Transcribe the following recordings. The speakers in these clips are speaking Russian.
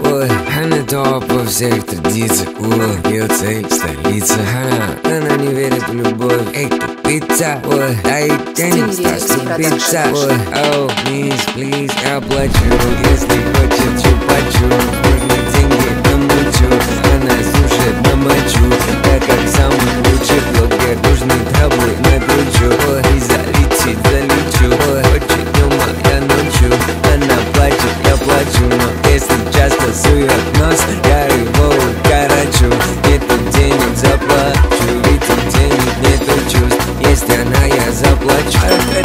ой, она топ во всех традициях, ой, ее цель столица, она не верит в любовь, эй, тупица, ой, дай денег, стас, ой, оу, please, я плачу, если хочет чупачу, нужны деньги, намочу, она слушает, намочу, так как самый лучший блогер, нужны таблы, накручу, ой, и залечу, ой, хочет днем, а я ночью, она плачет, я плачу, но если часто сует нос, я его укорочу, нету денег, заплачу, ведь у денег нету чувств, если она, я заплачу.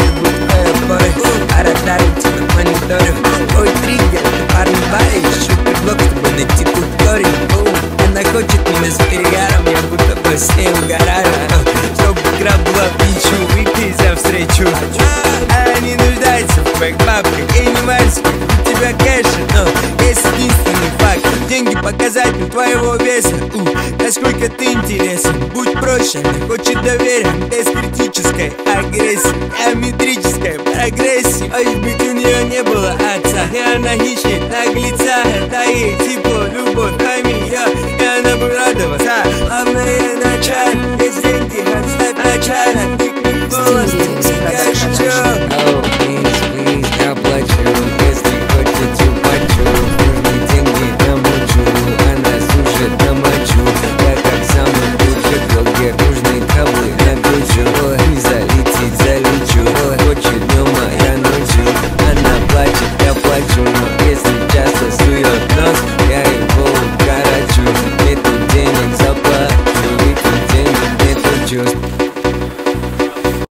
Ой, триггер, это парень барин, ищу предлог, чтобы найти тут корень. Она хочет меня с перегаром, я будто бы с ней угораю. Чтобы игра была пичу, выпей за встречу. Она не нуждается в твоих бабках, ей не вальс, у тебя кэша, но есть единственный факт. Деньги показатель твоего веса, насколько ты интересен. Будь проще, она хочет доверия, без критической агрессии, геометрической прогрессии. Ой, ведь у нее не было отца, и она ищет наглеца. Это ей тепло, любовь, пойми ее, и она будет радоваться. Главное начать, без деньги, отставь начало, ты не голос.